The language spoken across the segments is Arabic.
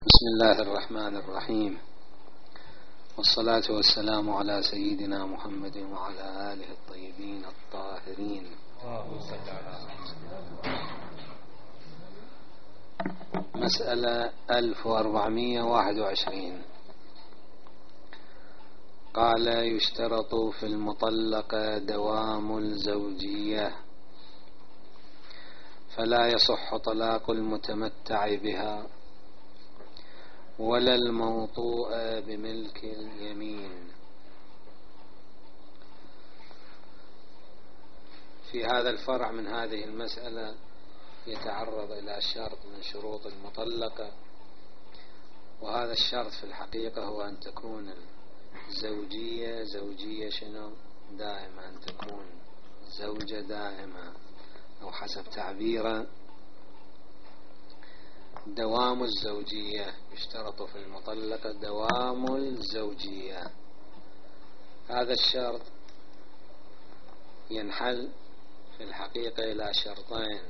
بسم الله الرحمن الرحيم، والصلاة والسلام على سيدنا محمد وعلى آله الطيبين الطاهرين. مسألة 1421. قال: يشترط في المطلقة دوام الزوجية، فلا يصح طلاق المتمتع بها ولا الموطوء بملك اليمين. في هذا الفرع من هذه المسألة يتعرض إلى شرط من شروط المطلقة، وهذا الشرط في الحقيقة هو أن تكون زوجية شنو؟ دائمة، أن تكون زوجة دائمة، أو حسب تعبيره دوام الزوجية. يشترط في المطلقة دوام الزوجية. هذا الشرط ينحل في الحقيقة إلى شرطين: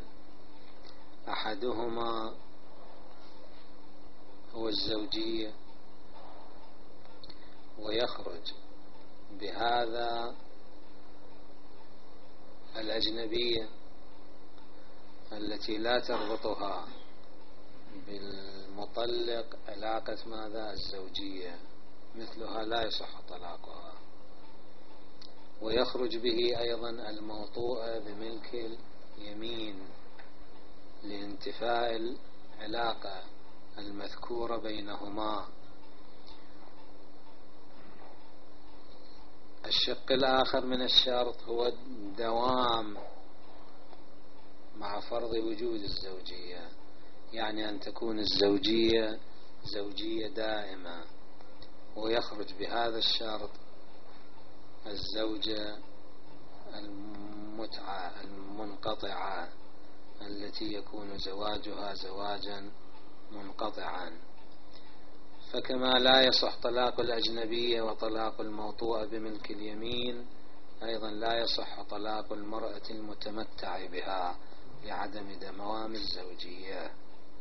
أحدهما هو الزوجية، ويخرج بهذا الأجنبية التي لا تربطها بالمطلق علاقة ماذا؟ الزوجية، مثلها لا يصح طلاقها. ويخرج به أيضا الموطوء بملك اليمين لانتفاء العلاقة المذكورة بينهما. الشق الآخر من الشرط هو الدوام مع فرض وجود الزوجية، يعني أن تكون الزوجية زوجية دائمة، ويخرج بهذا الشرط الزوجة المتعة المنقطعة التي يكون زواجها زواجا منقطعا. فكما لا يصح طلاق الأجنبية وطلاق الموطوء بملك اليمين، أيضا لا يصح طلاق المرأة المتمتع بها لعدم دوام الزوجية.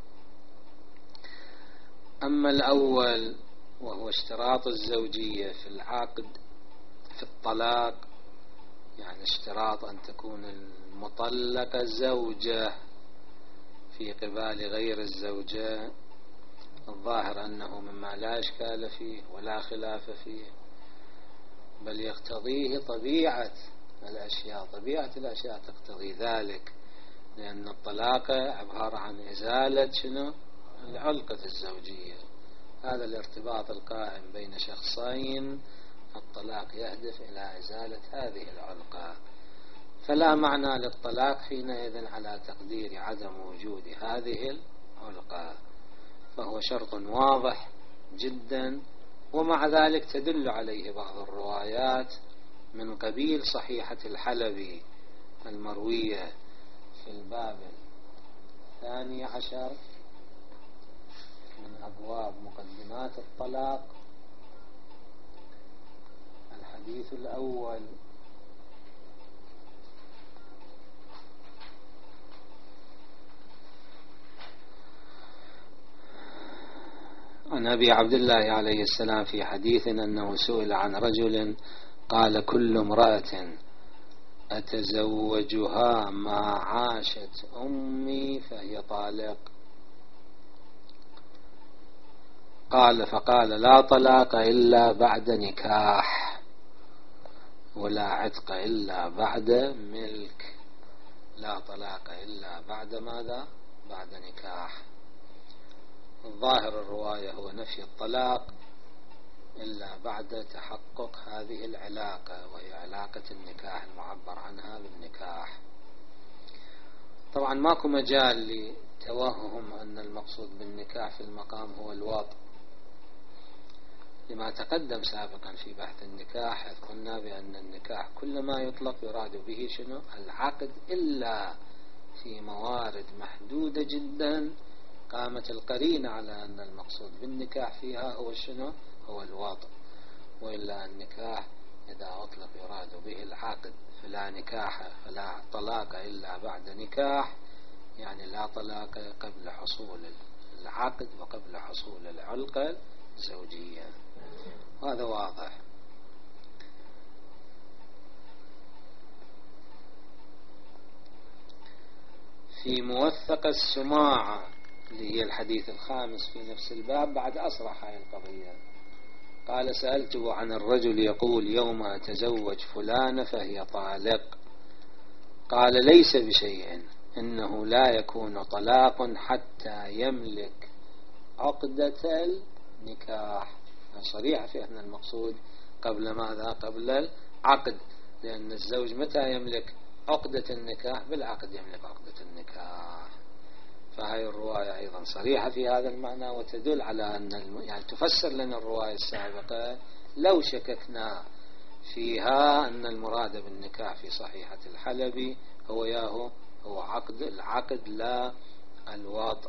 أما الأول وهو اشتراط الزوجية في العقد في الطلاق، يعني اشتراط أن تكون المطلقة زوجة في قبال غير الزوجة، الظاهر أنه مما لا إشكال فيه ولا خلاف فيه، بل يقتضيه طبيعة الأشياء. طبيعة الأشياء تقتضي ذلك، لأن الطلاق عبارة عن إزالة شنو؟ العلقة الزوجية. هذا الارتباط القائم بين شخصين، الطلاق يهدف إلى إزالة هذه العلقة، فلا معنى للطلاق حينئذ على تقدير عدم وجود هذه العلقة، فهو شرط واضح جدا. ومع ذلك تدل عليه بعض الروايات من قبيل صحيحة الحلبي المروية في الباب 12 من أبواب مقدمات الطلاق. الحديث الأول: عن أبي عبد الله عليه السلام في حديث أنه سئل عن رجل قال: كل امرأة أتزوجها ما عاشت أمي فهي طالق. فقال: لا طلاق إلا بعد نكاح، ولا عتق إلا بعد ملك. لا طلاق إلا بعد ماذا؟ بعد نكاح. الظاهر الرواية هو نفي الطلاق إلا بعد تحقق هذه العلاقة، وهي علاقة النكاح المعبر عنها بالنكاح. طبعا ماكو مجال لتوهم أن المقصود بالنكاح في المقام هو الوطء، لما تقدم سابقا في بحث النكاح، إذ قلنا بأن النكاح كل ما يطلق يراد به شنو؟ العقد، إلا في موارد محدودة جدا قامت القرينة على أن المقصود بالنكاح فيها هو شنو؟ هو الوطء. وإلا النكاح إذا أطلق يراد به العقد، فلا نكاح فلا طلاق إلا بعد نكاح، يعني لا طلاق قبل حصول العقد وقبل حصول العلقة الزوجية. هذا واضح. في موثق السماعة اللي هي الحديث الخامس في نفس الباب بعد أصرح هذه القضية، قال: سألته عن الرجل يقول يوم أتزوج فلانة فهي طالق، قال: ليس بشيء، إنه لا يكون طلاق حتى يملك عقدة النكاح. صريحة في أن المقصود قبل ماذا؟ قبل العقد، لأن الزوج متى يملك عقدة النكاح؟ بالعقد يملك عقدة النكاح. فهي الرواية أيضا صريحة في هذا المعنى، وتدل على أن يعني تفسر لنا الرواية السابقة لو شككنا فيها أن المراد بالنكاح في صحيحة الحلبي هو عقد العقد لا الوضع.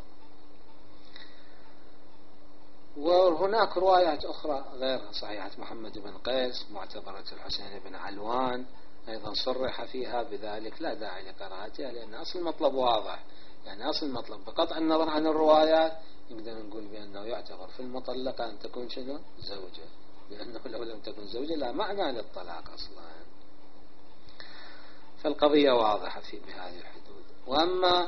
وهناك روايات أخرى غير صحيحة محمد بن قيس معتبرة الحسين بن علوان أيضا صرح فيها بذلك، لا داعي لقراءتها لأن أصل المطلب واضح. يعني أصل المطلب بقطع النظر عن الروايات نقدر نقول بأنه يعتبر في المطلقة أن تكون شنو؟ زوجة، لأنه لو لم تكن زوجة لا معنى للطلاق أصلا. فالقضية واضحة بهذه الحدود. وأما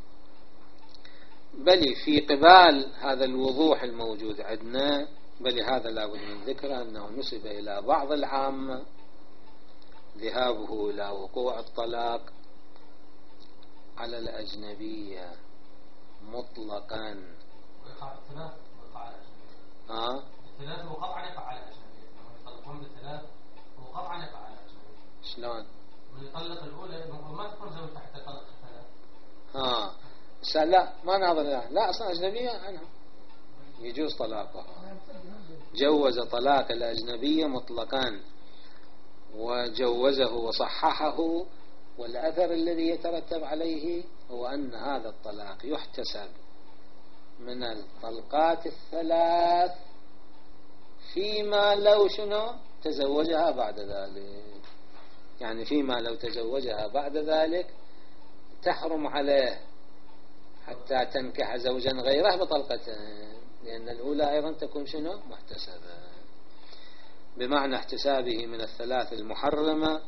بل في قبال هذا الوضوح الموجود عندنا، بل هذا لابد من ذكره أنه نسب إلى بعض العامة ذهابه إلى وقوع الطلاق على الأجنبية مطلقا. الثلاث هو قطعا يقع على الأجنبية، لما يطلقون بالثلاث هو قطعا يقع على الأجنبية. شلون؟ من يطلق الأولى ما تكون زوجته حتى يطلق الثلاث. لا ما ناظر لا أصلا أجنبية عنها يجوز طلاقها. جوز طلاق الأجنبية مطلقا وجوزه وصححه، والأثر الذي يترتب عليه هو أن هذا الطلاق يحتسب من الطلقات الثلاث فيما لو شنو تزوجها بعد ذلك. يعني فيما لو تزوجها بعد ذلك تحرم عليه حتى تنكح زوجا غيره بطلقتين، لأن الأولى أيضا تكون شنو محتسبة، بمعنى احتسابه من الثلاث المحرمة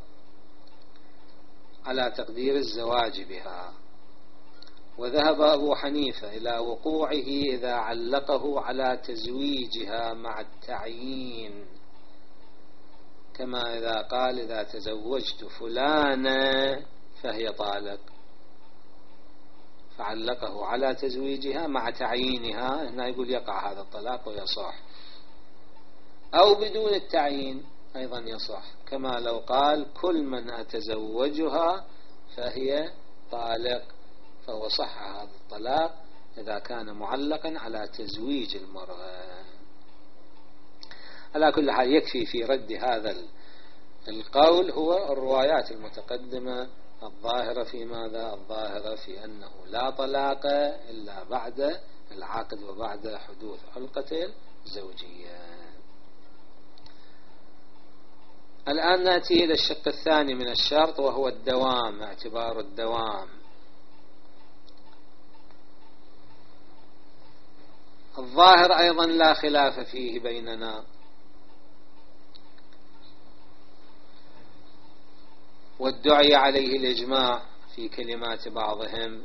على تقدير الزواج بها. وذهب أبو حنيفة إلى وقوعه إذا علقه على تزويجها مع التعيين، كما إذا قال: إذا تزوجت فلانة فهي طالق، فعلقه على تزويجها مع تعيينها، هنا يقول يقع هذا الطلاق ويصح. أو بدون التعيين أيضا يصح، كما لو قال: كل من أتزوجها فهي طالق، فهو صح هذا الطلاق إذا كان معلقا على تزويج المرأة. على كل حال يكفي في رد هذا القول هو الروايات المتقدمة الظاهرة في ماذا؟ الظاهرة في أنه لا طلاق إلا بعد العقد وبعد حدوث علقة الزوجية. الآن نأتي إلى الشق الثاني من الشرط، وهو الدوام، اعتبار الدوام. الظاهر أيضا لا خلاف فيه بيننا، والدعي عليه الإجماع في كلمات بعضهم،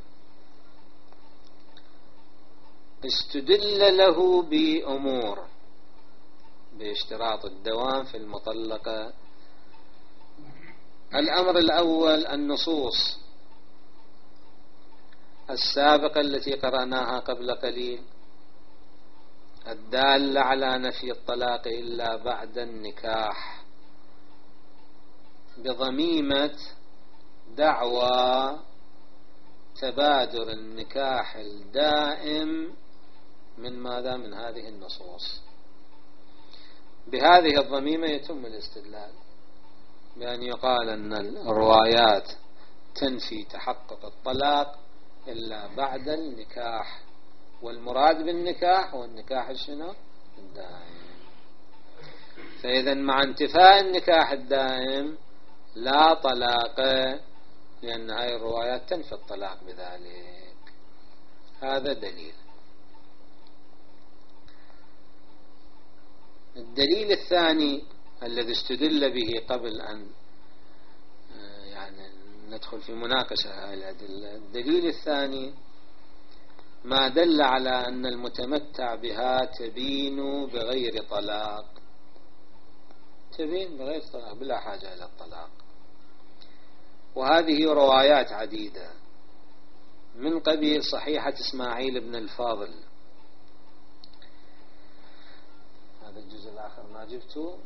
استدل له بأمور باشتراط الدوام في المطلقة. الأمر الأول النصوص السابقة التي قرأناها قبل قليل الدالة على نفي الطلاق إلا بعد النكاح، بضميمة دعوى تبادر النكاح الدائم من ماذا؟ من هذه النصوص. بهذه الضميمة يتم الاستدلال بأن يقال أن الروايات تنفي تحقق الطلاق إلا بعد النكاح، والمراد بالنكاح هو النكاح الشنو؟ الدائم. فإذا مع انتفاء النكاح الدائم لا طلاق، لأن هذه الروايات تنفي الطلاق بذلك. هذا دليل. الدليل الثاني الذي استدل به قبل أن يعني ندخل في مناقشة هذه الأدلة، الدليل الثاني ما دل على أن المتمتع بها تبين بغير طلاق، تبين بغير طلاق بلا حاجة إلى الطلاق. وهذه روايات عديدة من قبيل صحيحة إسماعيل بن الفاضل. هذا الجزء الآخر ما جبته،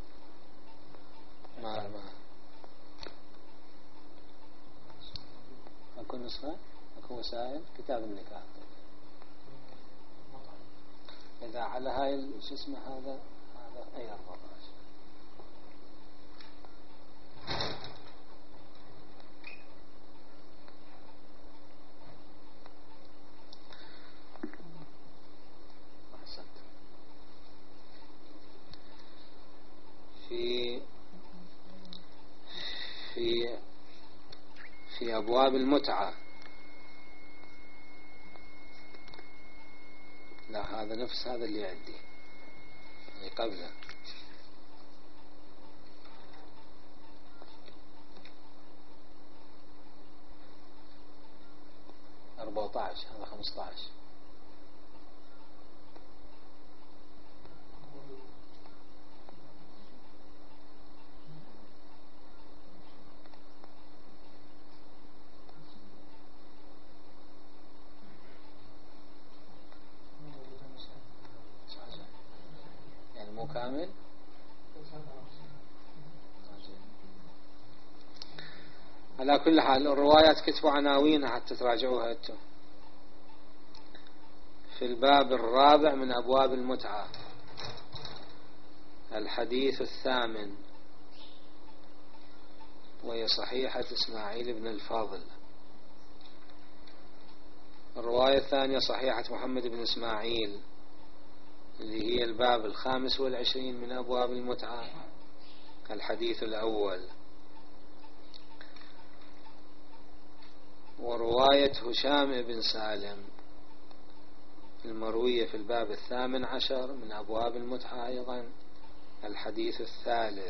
ما أكون نسخة، أكون وسائل كتاب النكاح. إذا على هاي شو اسمه هذا أي 14 أحسنت. في أبواب المتعة، لا هذا نفس هذا اللي عندي اللي قبله، هذا 15. يعني مو كامل. على كل حال الروايات كتبوا عناوينها حتى تراجعوها انتم. في الباب الرابع من أبواب المتعة، الحديث 8، وهي صحيحة إسماعيل بن الفاضل. الرواية الثانية صحيحة محمد بن إسماعيل، اللي هي الباب 25 من أبواب المتعة، الحديث الأول. ورواية هشام بن سالم المروية في الباب 18 من أبواب المتعة أيضا، الحديث الثالث.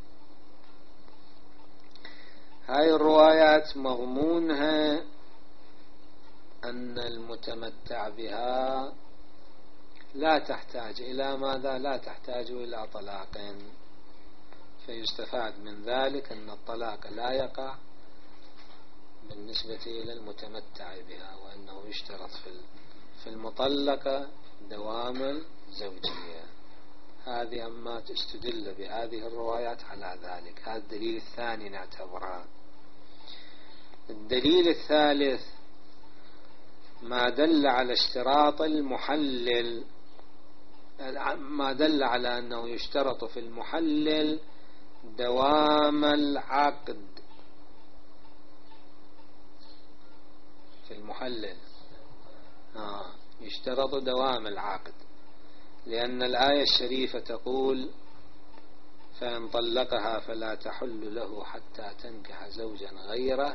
هاي الروايات مضمونها أن المتمتع بها لا تحتاج إلى ماذا؟ لا تحتاج إلى طلاق، فيستفاد من ذلك أن الطلاق لا يقع بالنسبة إلى المتمتع بها، وأنه يشترط في المطلقة دوام الزوجية. هذه أما تستدل بهذه الروايات على ذلك. هذا الدليل الثاني نعتبره. الدليل الثالث ما دل على اشتراط المحلل، ما دل على أنه يشترط في المحلل دوام العقد. في المحلل يشترط دوام العقد، لأن الآية الشريفة تقول: فإن طلقها فلا تحل له حتى تنكح زوجا غيره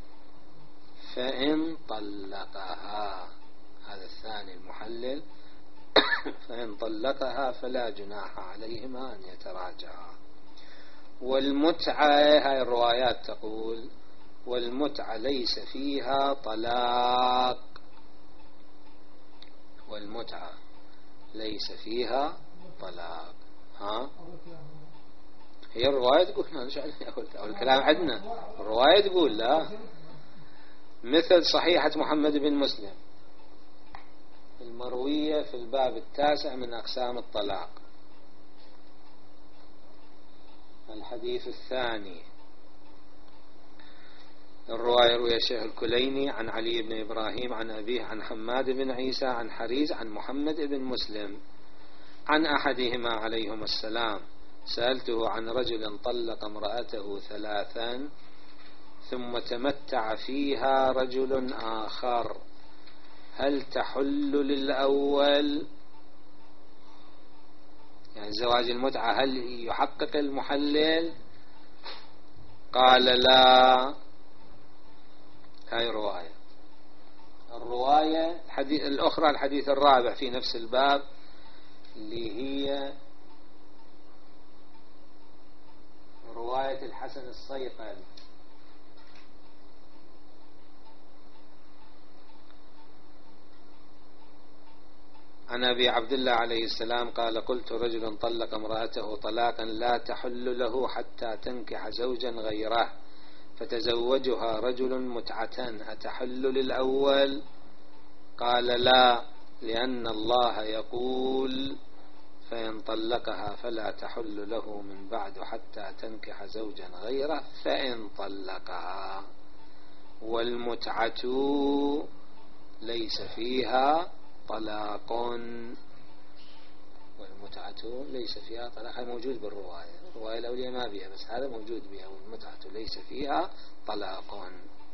فإن طلقها. هذا الثاني المحلل. فإن طلقها فلا جناح عليهما أن يتراجعا. والمتعة، هاي الروايات تقول: والمتعة ليس فيها طلاق. والمتعة ليس فيها طلاق. هي الرواية تقول، الكلام عندنا الرواية تقول لا، مثل صحيحة محمد بن مسلم المروية في الباب 9 من أقسام الطلاق، الحديث الثاني. الرواية روي الشيخ الكليني عن علي بن إبراهيم عن أبيه عن حماد بن عيسى عن حريز عن محمد بن مسلم عن أحدهما عليهما السلام: سألته عن رجل طلق امرأته 3 ثم تمتع فيها رجل آخر، هل تحل للأول؟ يعني زواج المتعة هل يحقق المحلل؟ قال لا. هاي رواية. الرواية الأخرى الحديث الرابع في نفس الباب، اللي هي رواية الحسن الصيقل عن أبي عبد الله عليه السلام قال قلت رجل طلق امرأته طلاقا لا تحل له حتى تنكح زوجا غيره فتزوجها رجل متعة أتحل للأول؟ قال لا، لأن الله يقول فإن طلقها فلا تحل له من بعد حتى تنكح زوجا غيره فإن طلقها، والمتعة ليس فيها طلاق، والمتعة ليس فيها طلاق. هذا موجود بالرواية، الرواية الأولية ما بها، بس هذا موجود بها، والمتعة ليس فيها طلاق.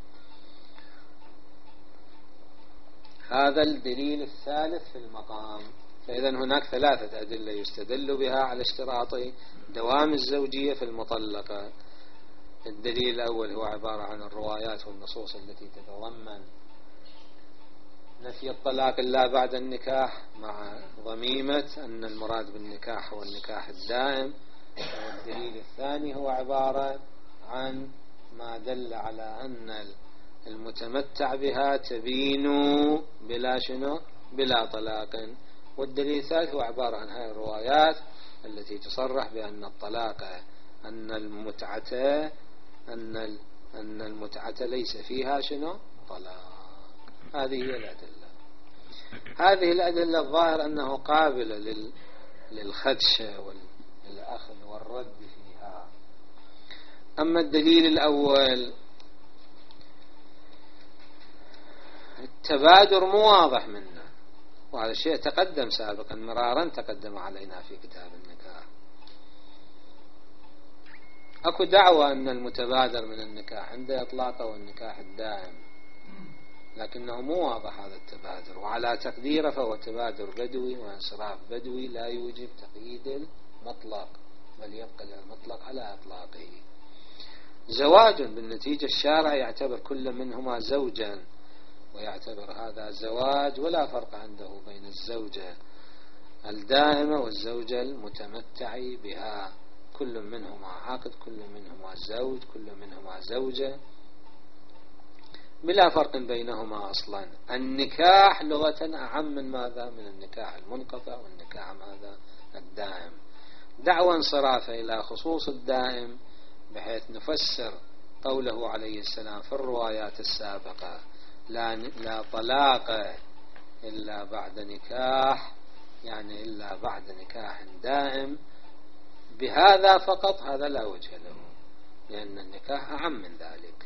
هذا الدليل الثالث في المقام. فإذا هناك ثلاثة أدلة يستدل بها على اشتراط دوام الزوجية في المطلقة. الدليل الأول هو عبارة عن الروايات والنصوص التي تتضمن نفي الطلاق إلا بعد النكاح، مع ضميمة أن المراد بالنكاح هو النكاح الدائم. والدليل الثاني هو عبارة عن ما دل على أن المتمتع بها تبين بلا شنو، بلا طلاق. والدليل الثالث هو عبارة عن هذه الروايات التي تصرح بأن الطلاق أن المتعة ليس فيها شنو، طلاق. هذه هي الأدلة. هذه الأدلة الظاهر أنه قابل للخدش والأخذ والرد فيها. أما الدليل الأول التبادر مو واضح منه، وهذا الشيء تقدم سابقا مرارا، تقدم علينا في كتاب النكاح. أكو دعوة أن المتبادر من النكاح عند إطلاقه والنكاح الدائم، لكنه مو واضح هذا التبادر، وعلى تقديره فهو تبادر بدوي وانصراف بدوي لا يوجب تقييد المطلق، بل يبقى المطلق على إطلاقه. زواج بالنتيجة الشارع يعتبر كل منهما زوجا، ويعتبر هذا زواج، ولا فرق عنده بين الزوجة الدائمة والزوجة المتمتع بها. كل منهما عقد، كل منهما زوج، كل منهما زوجة، بلا فرق بينهما أصلا. النكاح لغة أعم من ماذا؟ من النكاح المنقطع والنكاح ماذا؟ الدائم. دعوى انصراف إلى خصوص الدائم، بحيث نفسر قوله عليه السلام في الروايات السابقة لا طلاق إلا بعد نكاح، يعني إلا بعد نكاح دائم، بهذا فقط هذا لا وجه له، لأن النكاح أعم من ذلك.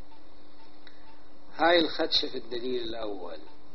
هاي الخدشة في الدليل الأول.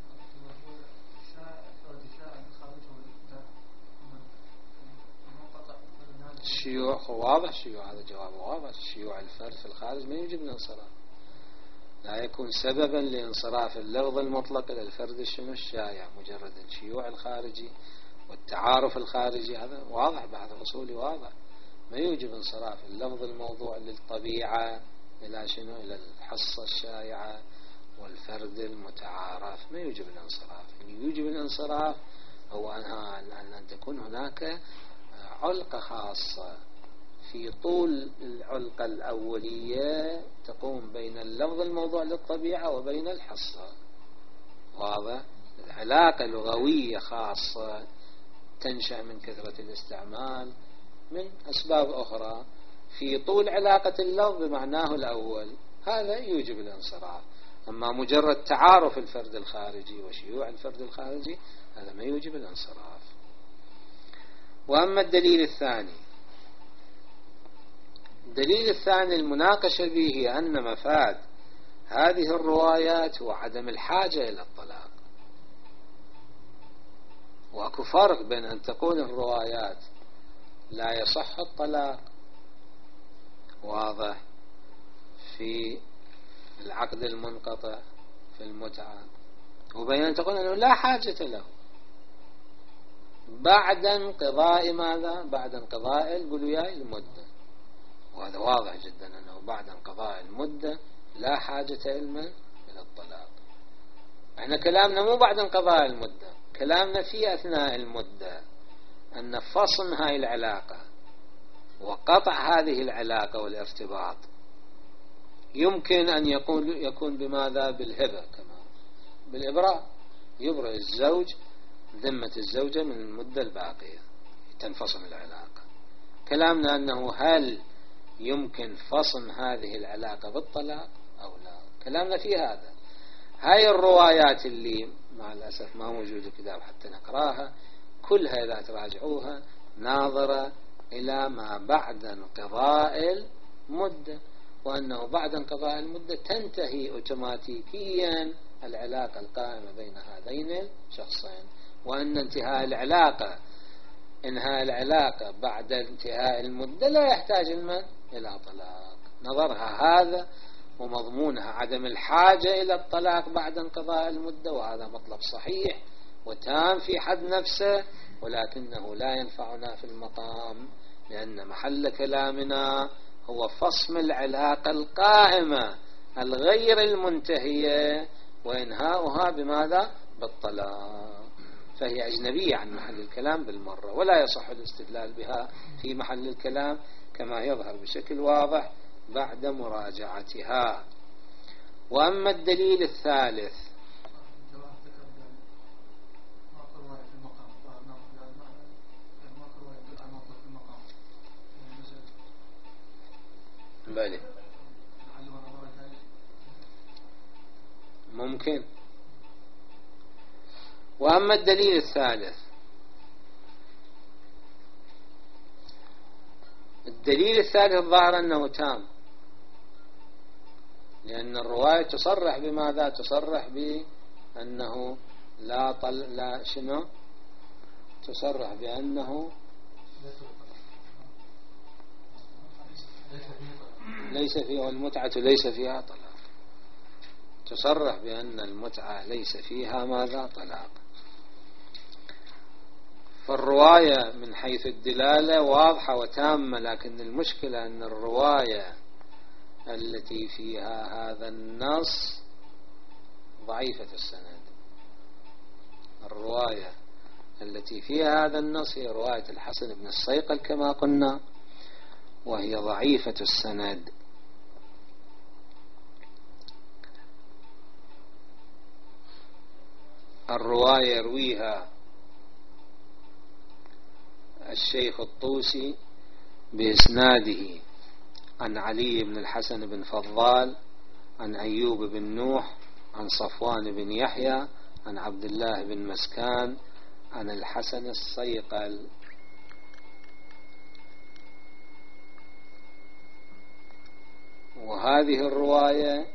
الشيوع واضح، الشيوع هذا جواب واضح، الشيوع الفرد في الخارج ما يوجب الانصراف، لا يكون سببا لانصراف اللفظ المطلق إلى الفرد الشائع. مجرد الشيوع الخارجي والتعارف الخارجي هذا واضح، بحث الأصولي واضح، ما يوجب انصراف اللفظ الموضوع للطبيعة إلى شنو، إلى الحصة الشائعة والفرد المتعارف، ما يوجب الانصراف. اللي يوجب الانصراف هو أن تكون هناك علقة خاصة في طول العلقة الأولية تقوم بين اللفظ الموضوع للطبيعة وبين الحصة. واضح؟ العلاقة لغوية خاصة تنشأ من كثرة الاستعمال من أسباب أخرى في طول علاقة اللفظ بمعناه الأول، هذا يوجب الانصراف. أما مجرد تعارف الفرد الخارجي وشيوع الفرد الخارجي هذا ما يوجب الانصراف. وأما الدليل الثاني، الدليل الثاني المناقشة به هي أن مفاد هذه الروايات هو عدم الحاجة إلى الطلاق. وأكو فرق بين أن تقول الروايات لا يصح الطلاق، واضح، في العقد المنقطع في المتعة، وبين أن تقول أنه لا حاجة له بعد انقضاء ماذا؟ بعد انقضاء البلوياء المدة. وهذا واضح جدا أنه بعد انقضاء المدة لا حاجة إلى الطلاق. احنا كلامنا مو بعد انقضاء المدة، كلامنا في أثناء المدة، أن فصل هاي العلاقة وقطع هذه العلاقة والارتباط يمكن أن يكون بماذا؟ بالهبة، كما بالإبراء، يبرئ الزوج ذمة الزوجة من المدة الباقية تنفصل العلاقة. كلامنا أنه هل يمكن فصل هذه العلاقة بالطلاق أو لا؟ كلامنا في هذا. هاي الروايات اللي مع الأسف ما موجودة كتاب حتى نقراها، كلها إذا تراجعوها ناظرة إلى ما بعد انقضاء المدة، وأنه بعد انقضاء المدة تنتهي أوتوماتيكيا العلاقة القائمة بين هذين الشخصين، وأن انهاء العلاقة بعد انتهاء المدة لا يحتاج المن إلى طلاق. نظرها هذا ومضمونها عدم الحاجة إلى الطلاق بعد انقضاء المدة، وهذا مطلب صحيح وتام في حد نفسه، ولكنه لا ينفعنا في المقام، لأن محل كلامنا هو فصم العلاقة القائمة الغير المنتهية وإنهاؤها بماذا؟ بالطلاق، فهي أجنبية عن محل الكلام بالمرة، ولا يصح الاستدلال بها في محل الكلام كما يظهر بشكل واضح بعد مراجعتها. وأما الدليل الثالث بلى ممكن. وأما الدليل الثالث، الدليل الثالث ظاهر أنه تام، لأن الرواية تصرح بماذا؟ تصرح بأنه لا شنو؟ تصرح بأنه ليس فيها المتعة، ليس فيها طلاق، تصرح بأن المتعة ليس فيها ماذا؟ طلاق. فالرواية من حيث الدلالة واضحة وتامة، لكن المشكلة أن الرواية التي فيها هذا النص ضعيفة السند. الرواية التي فيها هذا النص هي رواية الحسن بن الصيقل كما قلنا، وهي ضعيفة السند. الرواية يرويها الشيخ الطوسي بإسناده عن علي بن الحسن بن فضال، عن أيوب بن نوح، عن صفوان بن يحيى، عن عبد الله بن مسكان، عن الحسن الصيقل. وهذه الرواية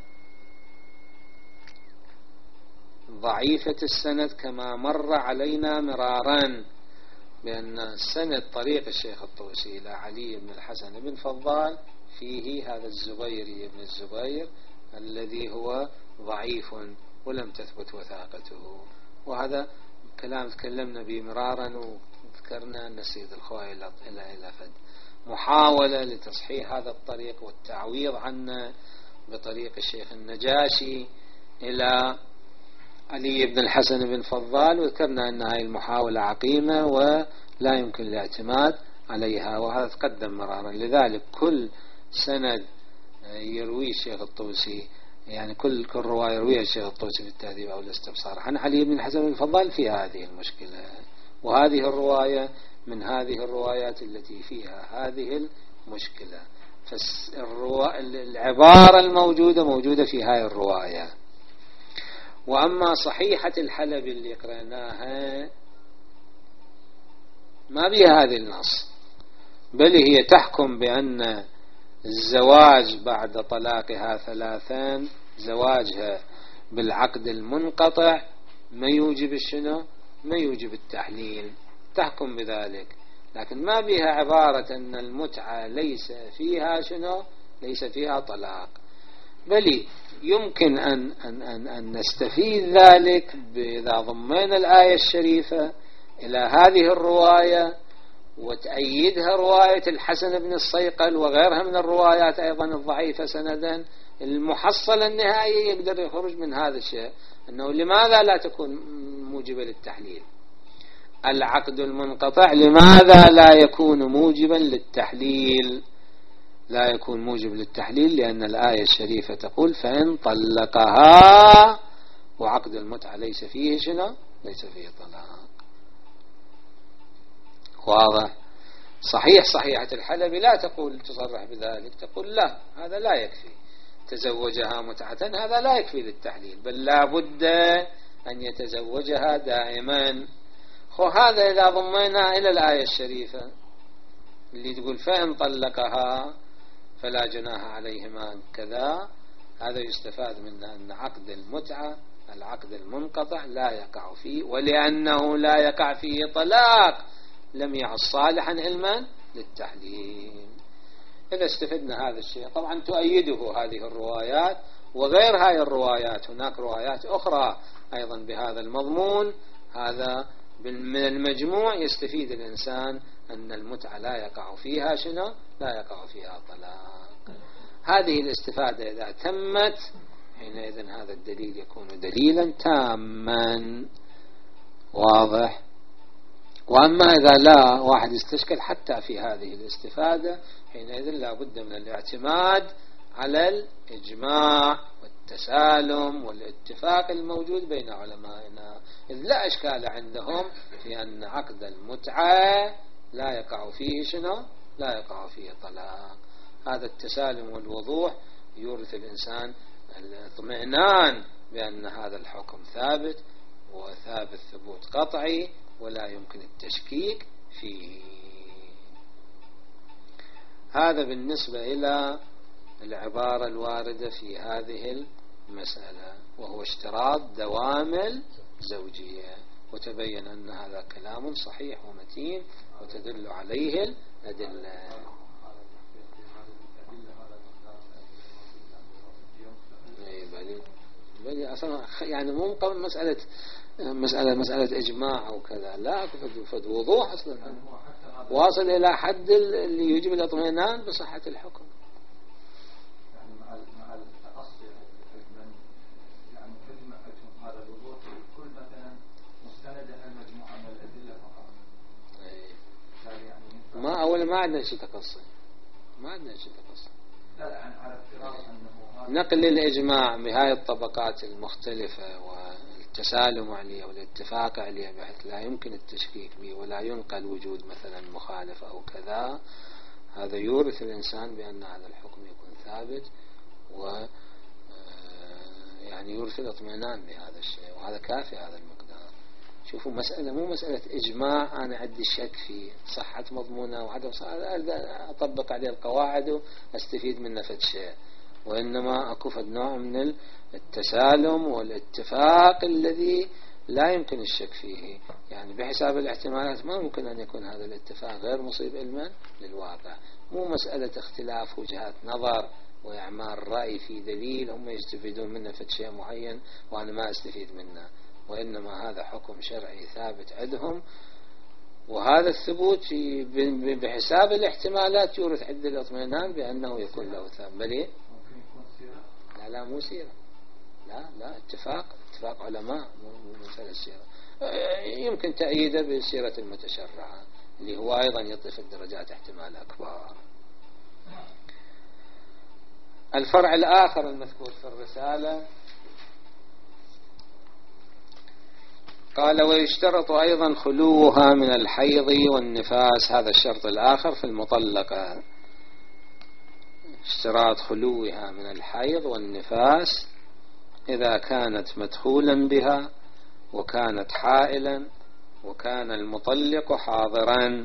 ضعيفة السند كما مر علينا مرارا، بأن سند طريق الشيخ الطوسي إلى علي بن الحسن بن فضال فيه هذا الزبيري بن الزبير الذي هو ضعيف ولم تثبت وثاقته. وهذا كلام تكلمنا به مرارا، وذكرنا أن السيد الخوئي إلى فد محاولة لتصحيح هذا الطريق والتعويض عنه بطريق الشيخ النجاشي إلى علي بن الحسن بن فضال، وذكرنا أن هذه المحاولة عقيمة ولا يمكن الاعتماد عليها، وهذا تقدم مرارا. لذلك كل سند يروي الشيخ الطوسي، يعني كل رواية يرويها الشيخ الطوسي في التهذيب أو الاستبصار عن علي بن الحسن بن فضال في هذه المشكلة. وهذه الرواية من هذه الروايات التي فيها هذه المشكلة، فالعبارة الموجودة موجودة في هذه الرواية. وأما صحيحة الحلب اللي قرأناها ما بها هذه النص، بل هي تحكم بأن الزواج بعد طلاقها ثلاثان زواجها بالعقد المنقطع ما يوجب الشنو؟ ما يوجب التحليل، تحكم بذلك، لكن ما بها عبارة أن المتعة ليس فيها شنو؟ ليس فيها طلاق. بل يمكن أن نستفيد ذلك إذا ضمينا الآية الشريفة إلى هذه الرواية وتأيدها رواية الحسن بن الصيقل وغيرها من الروايات أيضا الضعيفة سندا. المحصلة النهائية يقدر يخرج من هذا الشيء أنه لماذا لا تكون موجبة للتحليل. العقد المنقطع لماذا لا يكون موجبا للتحليل؟ لا يكون موجب للتحليل لأن الآية الشريفة تقول فإن طلقها، وعقد المتعة ليس فيه شنو؟ ليس فيه طلاق. واضح؟ صحيح صحيحة الحلبي لا تقول تصرح بذلك، تقول لا، هذا لا يكفي، تزوجها متعة هذا لا يكفي للتحليل، بل لا بد أن يتزوجها دائما. هذا إذا ضمينا إلى الآية الشريفة اللي تقول فإن طلقها فلا جناح عليهما كذا، هذا يستفاد منه أن عقد المتعة العقد المنقطع لا يقع فيه، ولأنه لا يقع فيه طلاق لم يعد صالحا علما للتحليل. إذا استفدنا هذا الشيء، طبعا تؤيده هذه الروايات وغير هذه الروايات، هناك روايات أخرى أيضا بهذا المضمون. هذا من المجموع يستفيد الإنسان أن المتعة لا يقع فيها شنو؟ لا يقع فيها طلاق. هذه الاستفادة إذا تمت حينئذ هذا الدليل يكون دليلا تاما. واضح؟ وأما إذا لا واحد يستشكل حتى في هذه الاستفادة، حينئذ لا بد من الاعتماد على الإجماع والتسالم والاتفاق الموجود بين علمائنا، إذ لا إشكال عندهم في أن عقد المتعة لا يقع فيه شنو؟ لا يقع فيه طلاق. هذا التسالم والوضوح يورث الإنسان الاطمئنان بأن هذا الحكم ثابت، وثابت ثبوت قطعي ولا يمكن التشكيك فيه. هذا بالنسبة إلى العبارة الواردة في هذه المسألة، وهو اشتراط دوام الزوجية، وتبين أن هذا كلام صحيح ومتين وتدل عليه الأدلة. بلي أصلا يعني مو قبل مسألة إجماع أو كذا، لا فد وضوح أصلا واصل إلى حد اللي يجب الاطمئنان بصحة الحكم. يعني مع التقصي يعني كلمة هذا الوضوح كل مثلا مستندها مجموعة من الأدلة فقط. يعني ما أول ما عندنا شيء تقصي، لا على افتراض أنه نقل الإجماع بهاي الطبقات المختلفة والتسالم عليه والاتفاق عليه بحيث لا يمكن التشكيك به ولا ينقل وجود مثلا مخالف أو كذا، هذا يورث الإنسان بأن هذا الحكم يكون ثابت، و يعني يورث الاطمئنان بهذا الشيء، وهذا كافي هذا المقدار. شوفوا مسألة مو مسألة إجماع أنا عندي شك في صحة مضمونة وعدم صحة أطبق عليه القواعد واستفيد منه فد شيء، وإنما أكو فد نوع من التسالم والاتفاق الذي لا يمكن الشك فيه. يعني بحساب الاحتمالات ما ممكن أن يكون هذا الاتفاق غير مصيب علما للواقع. مو مسألة اختلاف وجهات نظر وإعمال رأي في دليل هم يستفيدون منه في شيء معين وأنا ما أستفيد منه، وإنما هذا حكم شرعي ثابت عندهم، وهذا الثبوت بحساب الاحتمالات يورث عند الاطمئنان بأنه يكون له ثابت. بل لا مو سيرة، لا اتفاق علماء، مو مسألة السيرة. يمكن تأييده بسيرة المتشرعة اللي هو أيضا يضيف الدرجات احتمال أكبر. الفرع الآخر المذكور في الرسالة قال ويشترط أيضا خلوها من الحيض والنفاس. هذا الشرط الآخر في المطلقة، اشتراط خلوها من الحيض والنفاس إذا كانت مدخولا بها وكانت حائلا وكان المطلق حاضرا.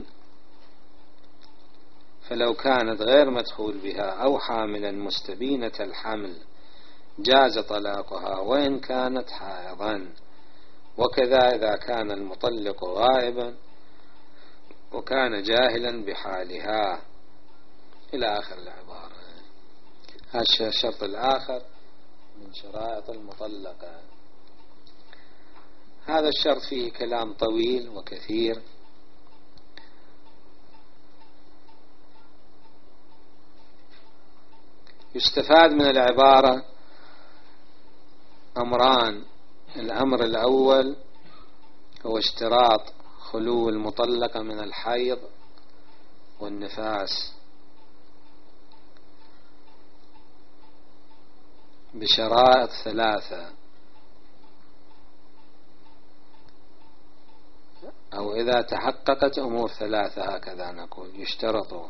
فلو كانت غير مدخول بها أو حاملا مستبينة الحمل جاز طلاقها وإن كانت حائضا، وكذا إذا كان المطلق غائبا وكان جاهلا بحالها، إلى آخر العبارة. هذا الشرط الآخر من شرائط المطلقة. هذا الشرط فيه كلام طويل وكثير، يستفاد من العبارة أمران. الأمر الأول هو اشتراط خلو المطلقة من الحيض والنفاس بشرائط 3، أو إذا تحققت أمور 3، هكذا نقول. يشترط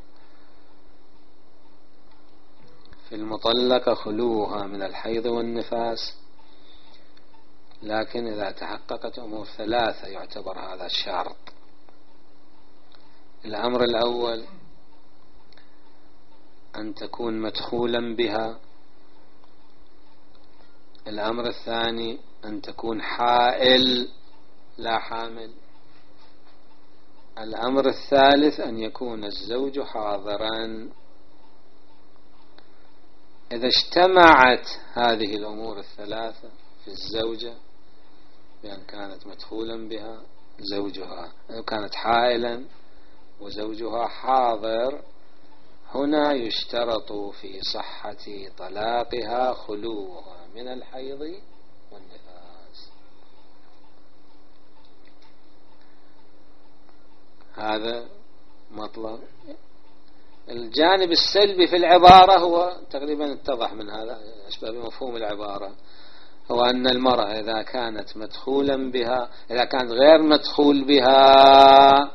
في المطلقة خلوها من الحيض والنفاس، لكن إذا تحققت أمور 3 يعتبر هذا الشرط. الأمر الأول أن تكون مدخولا بها. الأمر الثاني أن تكون حائل لا حامل. الأمر الثالث أن يكون الزوج حاضرا. إذا اجتمعت هذه الأمور 3 في الزوجة، بأن كانت مدخولا بها زوجها، كانت حائلا وزوجها حاضر، هنا يشترط في صحة طلاقها خلوها من الحيض والنفاس. هذا مطلب. الجانب السلبي في العبارة هو تقريبا اتضح من هذا، أشبه بمفهوم العبارة، هو أن المرأة إذا كانت مدخولا بها، إذا كانت غير مدخول بها،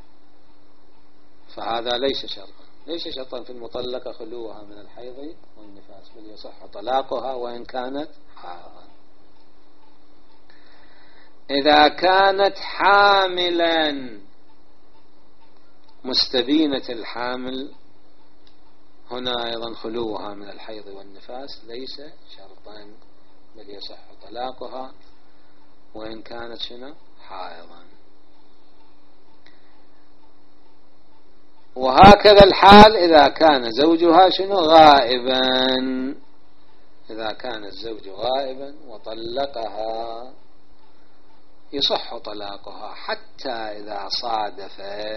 فهذا ليس شرطا في المطلقة خلوها من الحيض والنفاس، بل يصح طلاقها وإن كانت حائضا. إذا كانت حاملا مستبينة الحامل، هنا أيضا خلوها من الحيض والنفاس ليس شرطا، بل يصح طلاقها وإن كانت حائضا. وهكذا الحال إذا كان زوجها غائبا. إذا كان الزوج غائبا وطلقها يصح طلاقها، حتى إذا صادف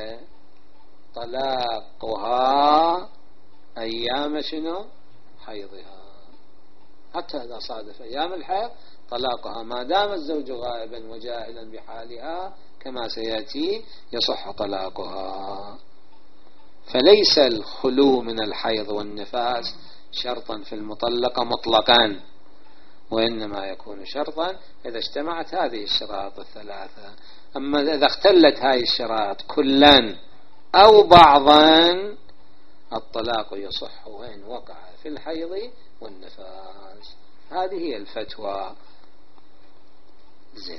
طلاقها أيام حيضها. حتى إذا صادف أيام الحيض طلاقها، ما دام الزوج غائبا وجاهلا بحالها كما سيأتي يصح طلاقها. فليس الخلو من الحيض والنفاس شرطا في المطلقة مطلقا، وإنما يكون شرطا إذا اجتمعت هذه الشرائط 3. أما إذا اختلت هذه الشرائط كلا أو بعضا، الطلاق يصح وإن وقع في الحيض والنفاس. هذه هي الفتوى. زين،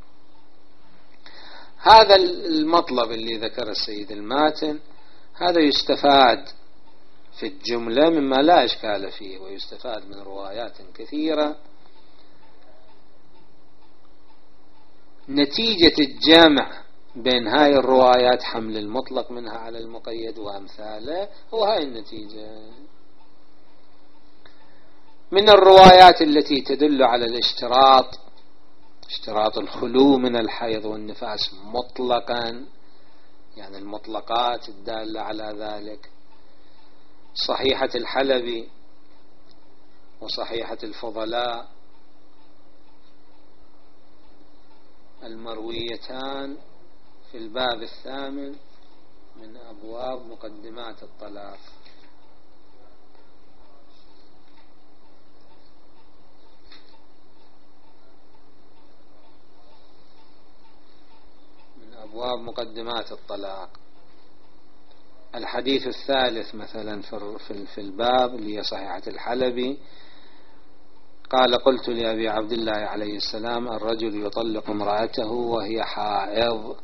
هذا المطلب اللي ذكر السيد الماتن، هذا يستفاد في الجملة مما لا إشكال فيه، ويستفاد من روايات كثيرة. نتيجة الجمع بين هاي الروايات، حمل المطلق منها على المقيد وأمثاله، هو هاي النتيجة. من الروايات التي تدل على الاشتراط، اشتراط الخلو من الحيض والنفاس مطلقا، يعني المطلقات الدالة على ذلك، صحيحة الحلبي وصحيحة الفضلاء المرويتان في الباب 8 من أبواب مقدمات الطلاق. أبواب مقدمات الطلاق. الحديث الثالث مثلا في الباب اللي هي صحيحة الحلبي، قال: قلت لأبي عبد الله عليه السلام: الرجل يطلق امرأته وهي حائض.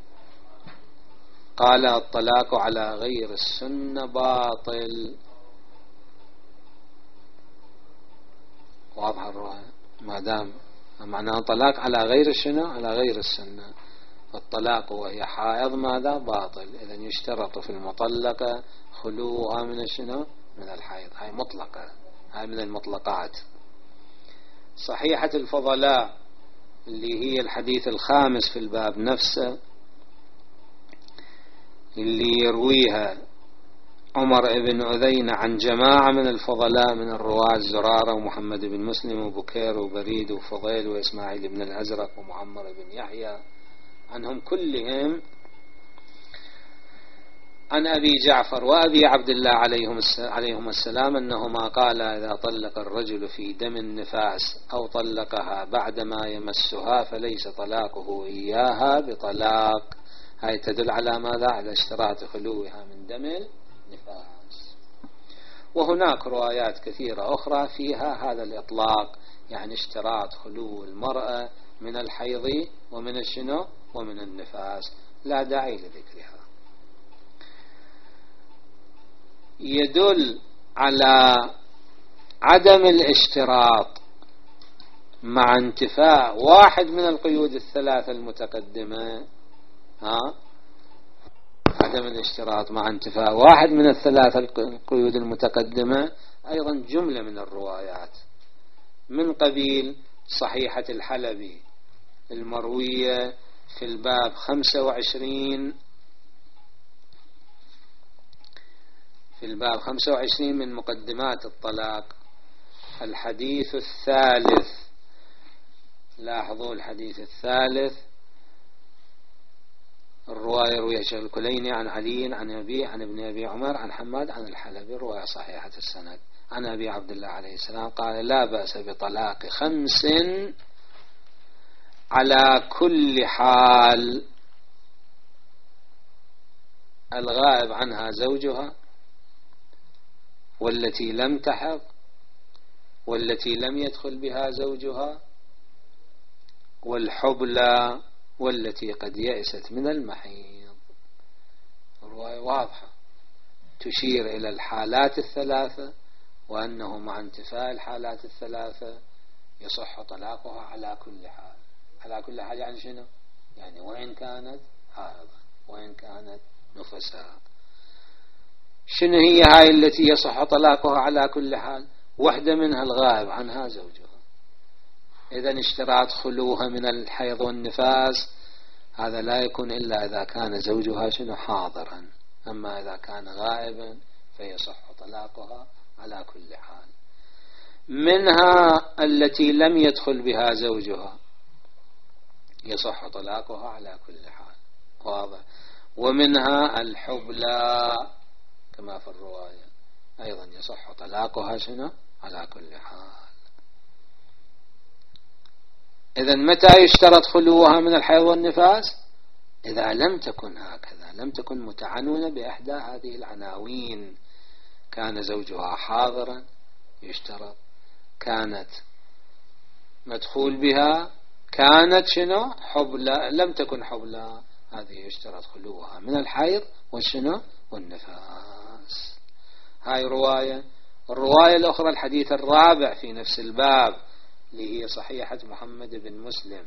قال: الطلاق على غير السنة باطل. واضح الرواية، ما دام معناه طلاق على غير على غير السنة، فالطلاق وهي حائض ماذا؟ باطل. إذن يشترط في المطلقة خلوها من من الحيض. هاي مطلقة، هاي من المطلقات. صحيحة الفضلاء اللي هي الحديث الخامس في الباب نفسه، اللي يرويها عمر بن أذينة عن جماعة من الفضلاء من الرواة: زرارة ومحمد بن مسلم وبكير وبريد وفضيل وإسماعيل بن الأزرق ومعمر بن يحيى عنهم كلهم عن أبي جعفر وأبي عبد الله عليهم السلام أنهما قال إذا طلق الرجل في دم النفاس أو طلقها بعدما يمسها فليس طلاقه إياها بطلاق. هاي تدل على ماذا؟ على اشتراط خلوها من دم النفاس. وهناك روايات كثيرة أخرى فيها هذا الإطلاق، يعني اشتراط خلو المرأة من الحيض ومن الشنو ومن النفاس، لا داعي لذكرها. يدل على عدم الاشتراط مع انتفاء واحد من القيود الثلاثة المتقدمة، عدم الاشتراط مع انتفاء واحد من الثلاثة القيود المتقدمة أيضا جملة من الروايات من قبيل صحيحة الحلبي المروية في الباب 25 من مقدمات الطلاق. الحديث الثالث، لاحظوا الحديث الثالث، الرواية روية شيخ الكليني عن علي عن ابن أبي عمر عن حماد عن الحلبي، رواية صحيحة السند عن أبي عبد الله عليه السلام قال لا بأس بطلاق 5 على كل حال: الغائب عنها زوجها، والتي لم تحض، والتي لم يدخل بها زوجها، والحبلى، والتي قد يئست من المحيض. الرواية واضحة تشير إلى الحالات الثلاثة، وأنه مع انتفاء الحالات الثلاثة يصح طلاقها على كل حال. على كل حال يعني شنو؟ يعني وإن كانت حائضة، وإن كانت نفساء. شنو هي هاي التي يصح طلاقها على كل حال؟ واحدة منها الغائب عنها زوجها. إذن اشتراط خلوها من الحيض والنفاس هذا لا يكون إلا إذا كان زوجها شنو حاضرا، أما إذا كان غائبا فيصح طلاقها على كل حال. منها التي لم يدخل بها زوجها يصح طلاقها على كل حال، واضح. ومنها الحبلى كما في الرواية أيضا يصح طلاقها شنو على كل حال. إذن متى يشترط خلوها من الحيض والنفاس؟ إذا لم تكن هكذا، لم تكن متعنونة بإحدى هذه العناوين. كان زوجها حاضرا يشترط، كانت مدخول بها، كانت شنو حبلى، لم تكن حبلى، هذه يشترط خلوها من الحيض والشنو والنفاس. هاي رواية. الرواية الأخرى الحديث الرابع في نفس الباب اللي هي صحيحة محمد بن مسلم،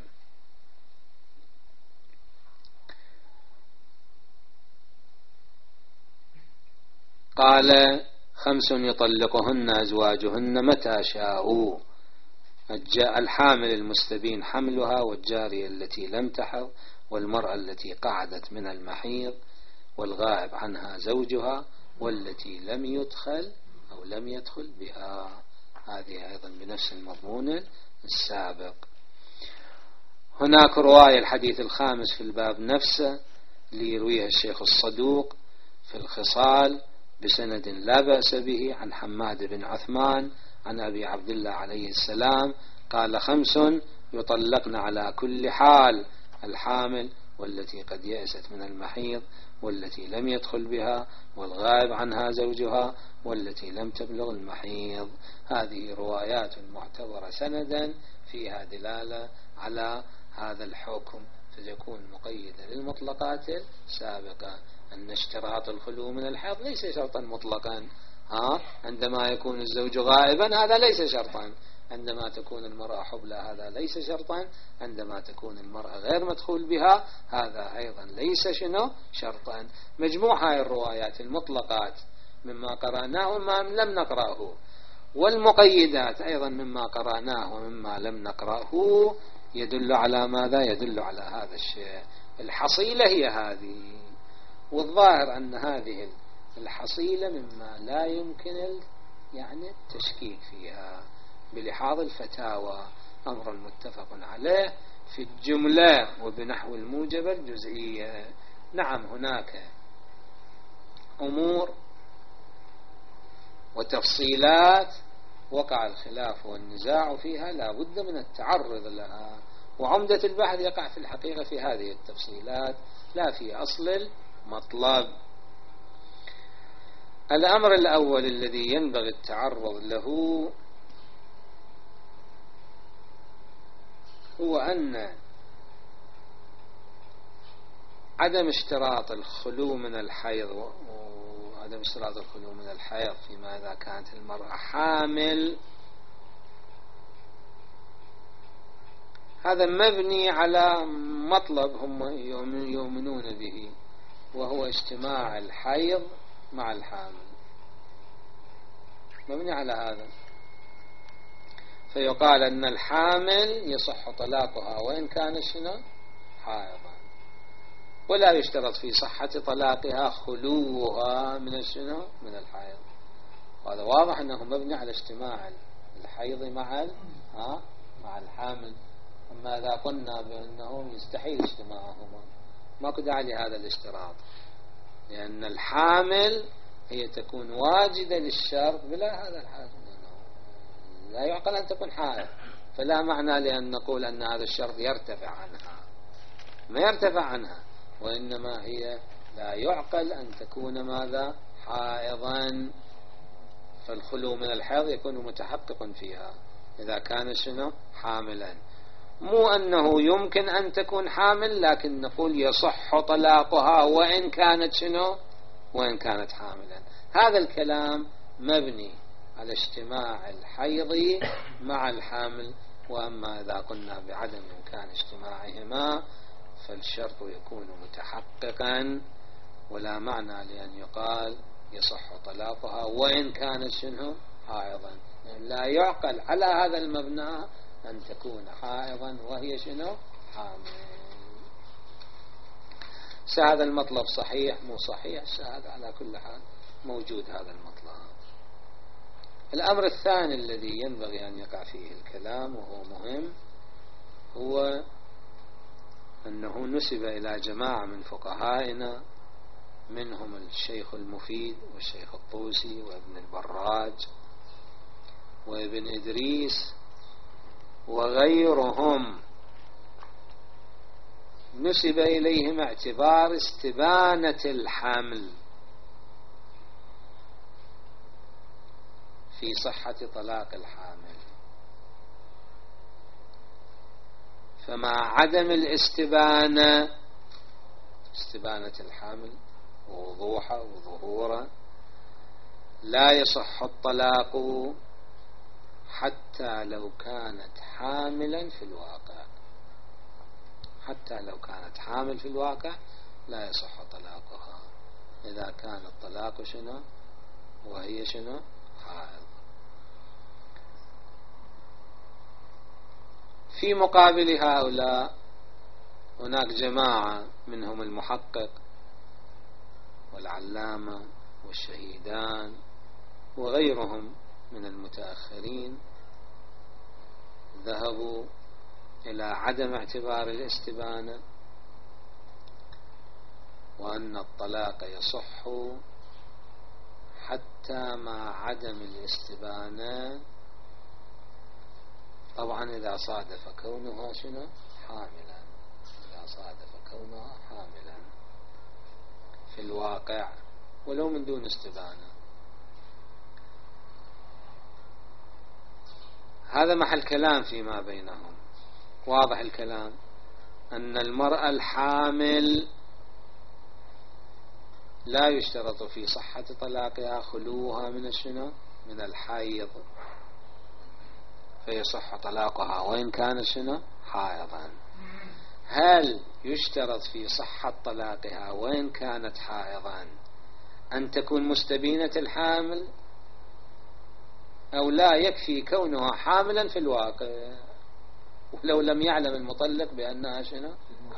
قال 5 يطلقهن أزواجهن متى شاءوا: الحامل المستبين حملها، والجارية التي لم تحض، والمرأة التي قعدت من المحيض، والغائب عنها زوجها، والتي لم يدخل أو لم يدخل بها. هذه أيضا بنفس المضمون السابق. هناك رواية الحديث الخامس في الباب نفسه اللي يرويها الشيخ الصدوق في الخصال بسند لا بأس به عن حماد بن عثمان عن أبي عبد الله عليه السلام قال 5 يطلقن على كل حال: الحامل، والتي قد يأست من المحيض، والتي لم يدخل بها، والغائب عنها زوجها، والتي لم تبلغ المحيض. هذه روايات معتبرة سندا فيها دلالة على هذا الحكم، فتكون مقيدة للمطلقات السابقة. أن اشتراط الخلو من الحيض ليس شرطا مطلقا، عندما يكون الزوج غائبا هذا ليس شرطا، عندما تكون المرأة حبلى هذا ليس شرطا، عندما تكون المرأة غير مدخول بها هذا أيضا ليس شنو شرطا. مجموع هاي الروايات المطلقات مما قرأناه ومما لم نقرأه، والمقيدات أيضا مما قرأناه ومما لم نقرأه، يدل على ماذا؟ يدل على هذا الشيء. الحصيلة هي هذه، والظاهر أن هذه الحصيلة مما لا يمكن يعني التشكيك فيها بلحاظ الفتاوى، أمر متفق عليه في الجملة وبنحو الموجبة الجزئية. نعم هناك أمور وتفصيلات وقع الخلاف والنزاع فيها لا بد من التعرض لها، وعمدة البحث يقع في الحقيقة في هذه التفصيلات لا في أصل المطلب. الأمر الأول الذي ينبغي التعرض له هو أن عدم اشتراط الخلو من الحيض وعدم اشتراط الخلو من الحيض فيما إذا كانت المرأة حامل، هذا مبني على مطلب هم يؤمنون به، وهو اجتماع الحيض مع الحامل، مبني على هذا. فيقال أن الحامل يصح طلاقها وإن كان شنو حائضا، ولا يشترط في صحة طلاقها خلوها من الشنو من الحيض. وهذا واضح أنه مبني على اجتماع الحيض مع الحامل. أما إذا قلنا بأنه يستحيل اجتماعهما ما داعي لهذا الاشتراط، لأن الحامل هي تكون واجدة للشرط بلا هذا الحال، لا يعقل أن تكون حائض، فلا معنى لأن نقول أن هذا الشرط يرتفع عنها، ما يرتفع عنها، وإنما هي لا يعقل أن تكون ماذا حائضا. فالخلو من الحيض يكون متحقق فيها إذا كان شنو حاملا، مو أنه يمكن أن تكون حامل، لكن نقول يصح طلاقها وإن كانت شنو وإن كانت حاملا. هذا الكلام مبني على اجتماع الحيض مع الحامل. وأما إذا قلنا بعدم إمكان اجتماعهما فالشرط يكون متحققا، ولا معنى لأن يقال يصح طلاقها وإن كانت شنو حائضا، يعني لا يعقل على هذا المبنى أن تكون حائضا وهي شنو حامل. هذا المطلب صحيح مو صحيح، هذا على كل حال موجود هذا المطلب. الأمر الثاني الذي ينبغي أن يقع فيه الكلام وهو مهم، هو أنه نسب إلى جماعة من فقهائنا منهم الشيخ المفيد والشيخ الطوسي وابن البراج وابن إدريس وغيرهم، نسب إليهم اعتبار استبانة الحمل في صحة طلاق الحامل، فمع عدم الاستبانة، استبانة الحامل ووضوحه وظهوره، لا يصح الطلاق حتى لو كانت حاملا في الواقع، حتى لو كانت حامل في الواقع لا يصح طلاقها إذا كان الطلاق شنو وهي شنو حائض. في مقابل هؤلاء هناك جماعة منهم المحقق والعلامة والشهيدان وغيرهم من المتأخرين، ذهبوا إلى عدم اعتبار الاستبانة، وأن الطلاق يصح حتى مع عدم الاستبانة، طبعا إذا صادف كونها شنو حاملا، إذا صادف كونها حاملا في الواقع ولو من دون استبانة. هذا محل كلام فيما بينهم. واضح الكلام أن المرأة الحامل لا يشترط في صحة طلاقها خلوها من الشنو من الحيض، فيصح طلاقها وإن كانت شنو حائضا. هل يشترط في صحة طلاقها وإن كانت حائضا أن تكون مستبينة الحامل، أو لا يكفي كونها حاملا في الواقع ولو لم يعلم المطلق بأنها شنو؟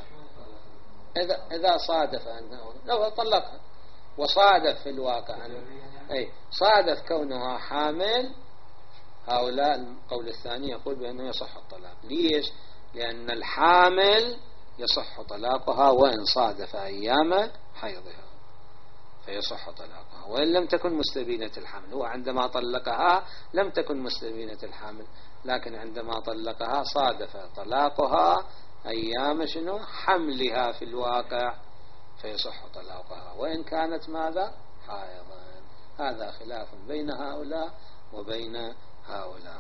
إذا صادف أنه لو طلقها وصادف في الواقع أي صادف كونها حامل، هؤلاء القول الثاني يقول بأنه يصح الطلاق. ليش؟ لأن الحامل يصح طلاقها وإن صادف أيام حيضها، فيصح طلاقها وإن لم تكن مستبينة الحمل. هو عندما طلقها لم تكن مستبينة الحمل، لكن عندما طلقها صادف طلاقها أيام شنو حملها في الواقع، فيصح طلاقها وإن كانت ماذا حائضا. هذا خلاف بين هؤلاء وبين هؤلاء.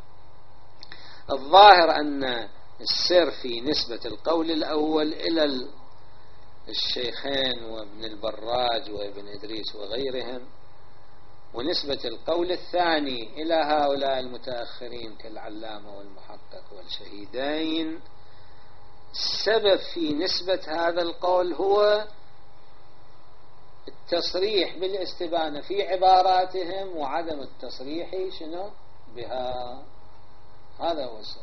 الظاهر أن السر في نسبة القول الأول إلى الشيخين وابن البراج وابن إدريس وغيرهم، ونسبة القول الثاني إلى هؤلاء المتأخرين كالعلامة والمحقق والشهيدين. السبب في نسبة هذا القول هو التصريح بالاستبانة في عباراتهم وعدم التصريح شنو بها. هذا هو السبب.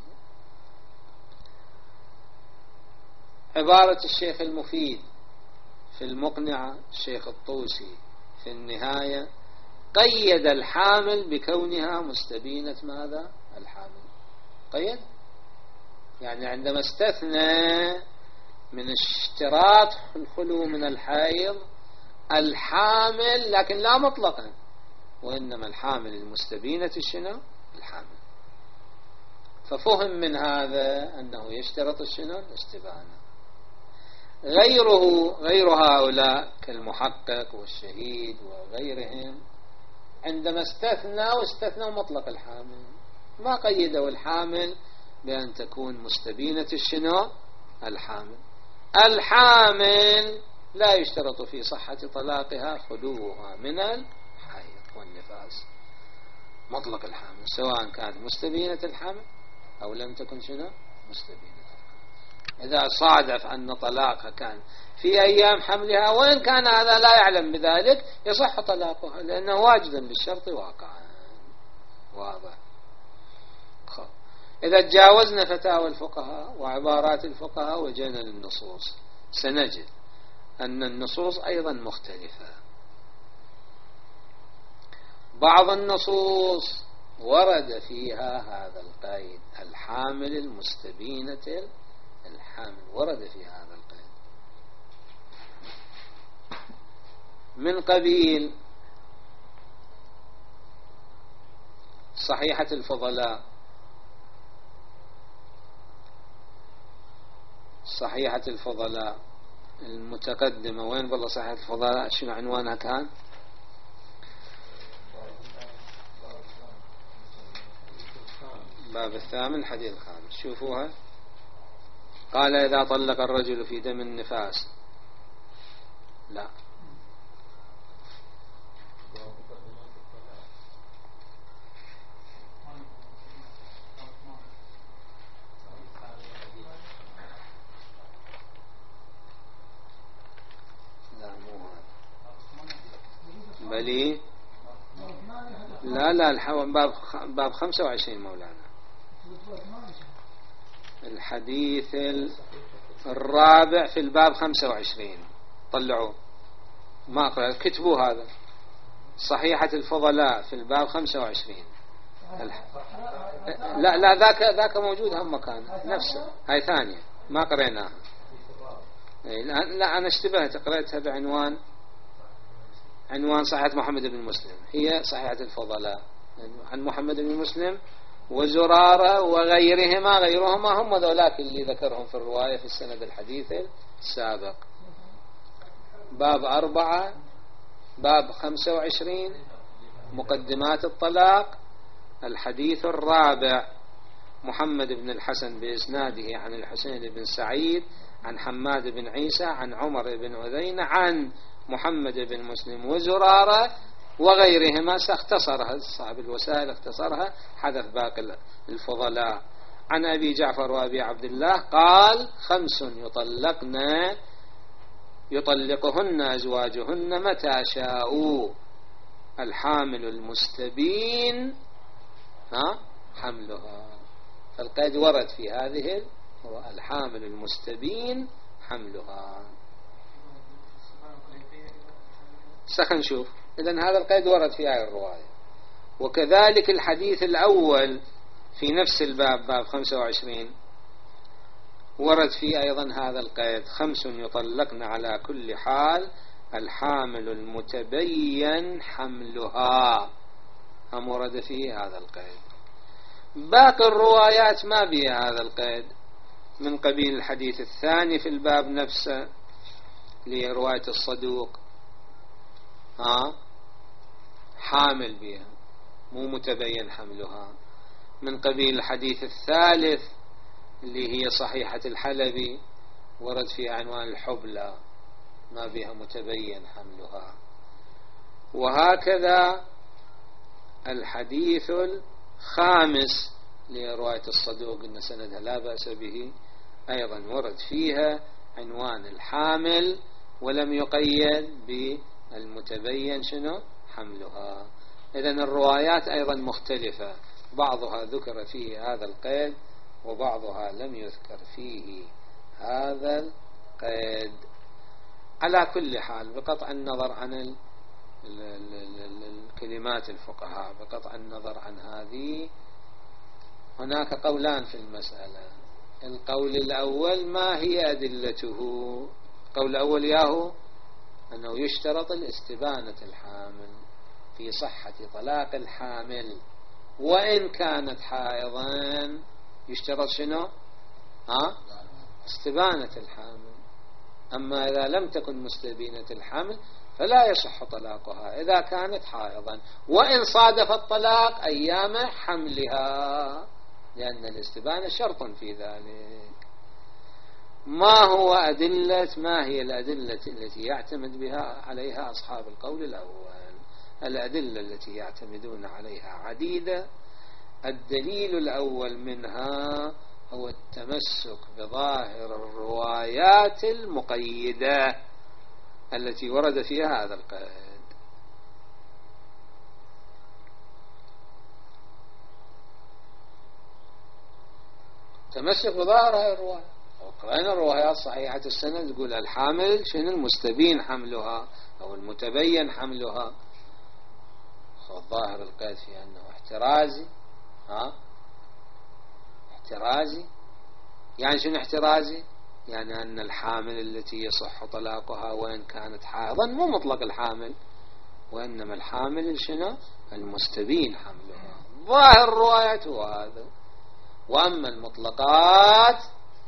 عبارة الشيخ المفيد في المقنعة، الشيخ الطوسي في النهاية، قيد الحامل بكونها مستبينة ماذا الحامل. قيد يعني عندما استثنى من اشتراط الخلو من الحيض الحامل، لكن لا مطلقا، وإنما الحامل المستبينة شنو الحامل. ففهم من هذا أنه يشترط شنو الاستبانة. غير هؤلاء كالمحقق والشهيد وغيرهم عندما استثنوا مطلق الحامل، ما قيدوا الحامل بأن تكون مستبينة شنو الحامل. الحامل لا يشترط في صحة طلاقها خلوها من الحيض والنفاس، مطلق الحامل سواء كانت مستبينة الحمل أو لم تكن شنو مستبينة الحمل. إذا صادف أن طلاقها كان في أيام حملها وإن كان هذا لا يعلم بذلك يصح طلاقها، لأنه واجد بالشرط واقعا. واضح. إذا تجاوزنا فتاوى الفقهاء وعبارات الفقهاء وجينا للنصوص سنجد أن النصوص أيضا مختلفة. بعض النصوص ورد فيها هذا القيد، الحامل المستبينة الحامل، ورد في هذا القيد من قبيل صحيحة الفضلاء. صحيحة الفضلاء المتقدمة وين بالله صحيحة الفضلاء شنو عنوانها كان؟ باب الثامن حديث الخامس. شوفوها. قال إذا طلق الرجل في دم النفاس. لا بلي لا باب 25 مولانا. الحديث الرابع في الباب 25. طلعوا ما أقرأ كتبوا هذا. صحيحة الفضلاء في الباب 25. لا ذاك موجود هم مكان نفسه. هاي ثانية ما قرأناها. لا أنا اشتبهت قرأتها بعنوان صحيحة محمد بن مسلم. هي صحيحة الفضلاء عن محمد بن مسلم وزرارة غيرهما هم ذولاك اللي ذكرهم في الرواية في السند الحديث السابق. باب 4 باب 25 مقدمات الطلاق. الحديث الرابع محمد بن الحسن بإسناده عن الحسين بن سعيد عن حماد بن عيسى عن عمر بن عذين عن محمد بن مسلم وزرارة وغيرهما. اختصرها صاحب الوسائل، اختصرها حذف باقي الفضلاء. عن أبي جعفر وأبي عبد الله قال 5 يطلقهن أزواجهن متى شاءوا. الحامل المستبين حملها. فالقيد ورد في هذه الحامل المستبين حملها. سنشوف. إذن هذا القيد ورد في هذه الرواية. وكذلك الحديث الأول في نفس الباب باب 25 ورد فيه أيضا هذا القيد: 5 يطلقن على كل حال الحامل المتبين حملها، هم ورد فيه هذا القيد. باقي الروايات ما بها هذا القيد، من قبيل الحديث الثاني في الباب نفسه لرواية الصدوق حامل بها مو متبين حملها، من قبيل الحديث الثالث اللي هي صحيحة الحلبي ورد فيها عنوان الحبلى ما بها متبين حملها. وهكذا الحديث الخامس لرواية الصدوق إن سندها لا بأس به أيضا ورد فيها عنوان الحامل ولم يقيد بالمتبين شنو حملها. إذن الروايات أيضا مختلفة، بعضها ذكر فيه هذا القيد وبعضها لم يذكر فيه هذا القيد. على كل حال بقطع النظر عن الكلمات الفقهاء، بقطع النظر عن هذه، هناك قولان في المسألة. القول الأول ما هي أدلته؟ القول الأول ياهو أنه يشترط الاستبانة الحامل في صحة طلاق الحامل وإن كانت حائضا. يشترط شنو؟ استبانة الحامل. أما إذا لم تكن مستبينة الحمل فلا يصح طلاقها إذا كانت حائضا وإن صادف الطلاق أيام حملها، لأن الاستبانة شرط في ذلك. ما هي الأدلة التي يعتمد بها عليها أصحاب القول الأول؟ الأدلة التي يعتمدون عليها عديدة. الدليل الأول منها هو التمسك بظاهر الروايات المقيدة التي ورد فيها هذا القيد. تمسك بظاهر هذه الرواية. وقرأنا الروايات صحيحة السند تقول الحامل شنو المستبين حملها أو المتبين حملها. الظاهر القيد في أنه احترازي. احترازي يعني شنو احترازي؟ يعني أن الحامل التي يصح طلاقها وإن كانت حائضا مو مطلق الحامل، وإنما الحامل شنو؟ المستبين حملها. ظاهر الروايات هو هذا. وأما المطلقات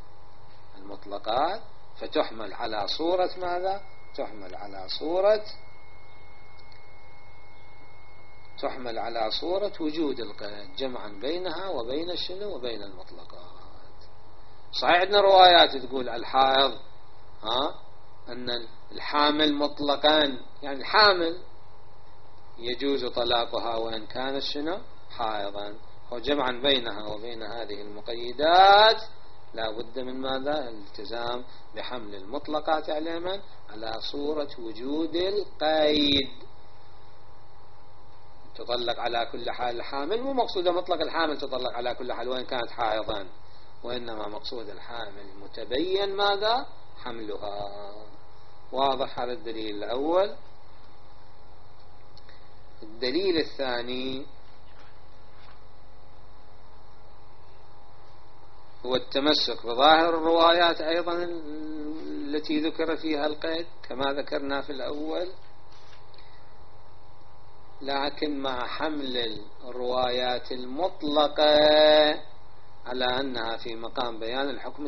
فتحمل على صورة ماذا؟ تحمل على صورة وجود القيد جمعا بينها وبين الشنو وبين المطلقات. صحيح عندنا روايات تقول الحائض أن الحامل مطلقا، يعني الحامل يجوز طلاقها وإن كانت شنو حائضا، وجمعا بينها وبين هذه المقيدات لا بد من ماذا؟ الالتزام بحمل المطلقات على على صورة وجود القيد. تطلق على كل حال الحامل، مو مقصود مطلق الحامل تطلق على كل حال وإن كانت حائضا، وإنما مقصود الحامل متبين ماذا؟ حملها. واضح هذا الدليل الأول. الدليل الثاني هو التمسك بظاهر الروايات أيضا التي ذكر فيها القيد كما ذكرنا في الأول، لكن مع حمل الروايات المطلقة على أنها في مقام بيان الحكم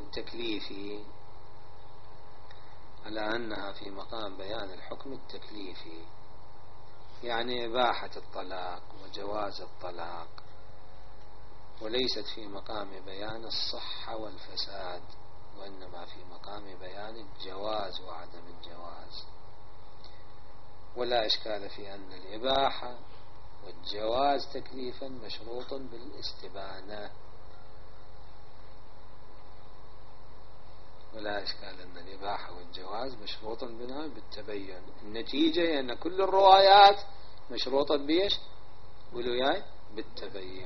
التكليفي، يعني إباحة الطلاق وجواز الطلاق، وليست في مقام بيان الصحة والفساد، وإنما في مقام بيان الجواز وعدم الجواز. ولا إشكال في أن الإباحة والجواز تكليفا مشروط بالاستبانة، ولا إشكال أن الإباحة والجواز مشروط بنا بالتبين. النتيجة أن كل الروايات مشروطة بيش قولوا بالتبين.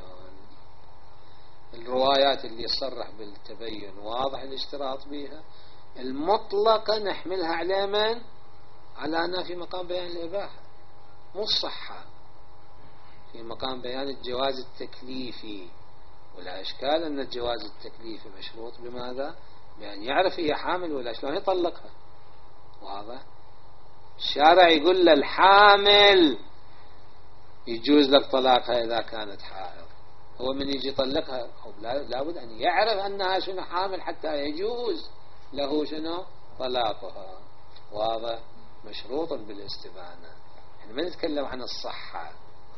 الروايات اللي يصرح بالتبين واضح الاشتراط بها، المطلقة نحملها على من؟ على أنها في مقام بيان الإباحة مو الصحة، في مقام بيان الجواز التكليفي. ولا إشكال أن الجواز التكليفي مشروط بماذا؟ يعني يعرف هي حامل ولا شلون يطلقها. واضح؟ الشارع يقول للحامل يجوز لك طلاقها إذا كانت حائض. هو من يجي يطلقها لابد أن يعرف أنها شنو حامل حتى يجوز له شنو طلاقها. واضح؟ مشروط بالاستبانة. احنا ما نتكلم عن الصحة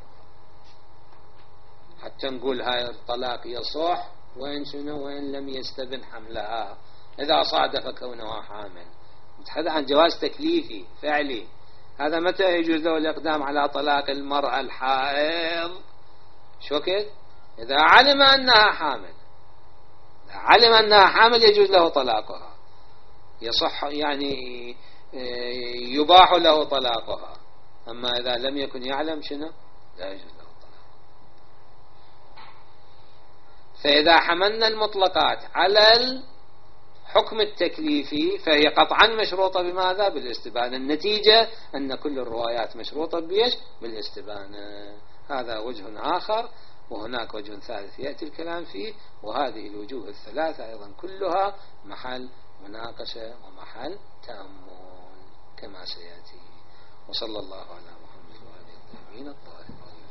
حتى نقول هاي الطلاق يصح وين شنو وين لم يستبن حملها إذا صادف كونها حامل. نتحدث عن جواز تكليفي فعلي. هذا متى يجوز له الإقدام على طلاق المرأة الحائض؟ شو كده؟ إذا علم أنها حامل. إذا علم أنها حامل يجوز له طلاقها، يصح يعني يباح له طلاقها. أما إذا لم يكن يعلم شنو لا يجوز له طلاق. فإذا حملنا المطلقات على الحكم التكليفي فهي قطعا مشروطة بماذا؟ بالاستبانة. النتيجة أن كل الروايات مشروطة بيش؟ بالاستبانة. هذا وجه آخر، وهناك وجه ثالث يأتي الكلام فيه، وهذه الوجوه الثلاثة أيضا كلها محل مناقشة ومحل تأمل كما سيأتي. وصلى الله على محمد وآله الطاهرين الطاهرين.